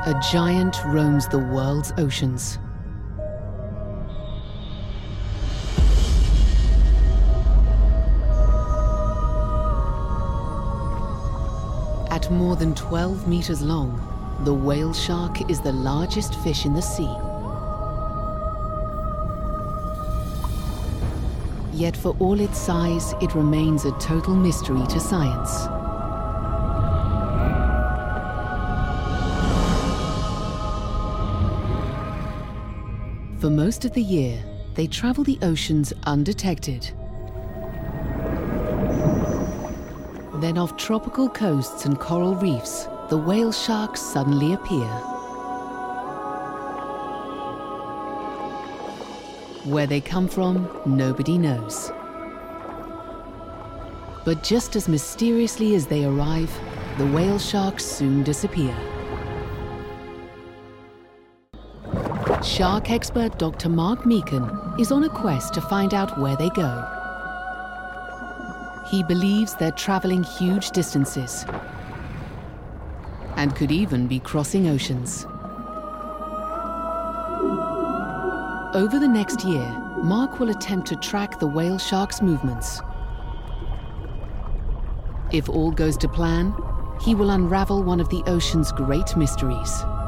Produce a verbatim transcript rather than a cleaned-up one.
A giant roams the world's oceans. At more than twelve meters long, the whale shark is the largest fish in the sea. Yet for all its size, it remains a total mystery to science. For most of the year, they travel the oceans undetected. Then off tropical coasts and coral reefs, the whale sharks suddenly appear. Where they come from, nobody knows. But just as mysteriously as they arrive, the whale sharks soon disappear. Shark expert Doctor Mark Meekan is on a quest to find out where they go. He believes they're traveling huge distances and could even be crossing oceans. Over the next year, Mark will attempt to track the whale shark's movements. If all goes to plan, he will unravel one of the ocean's great mysteries.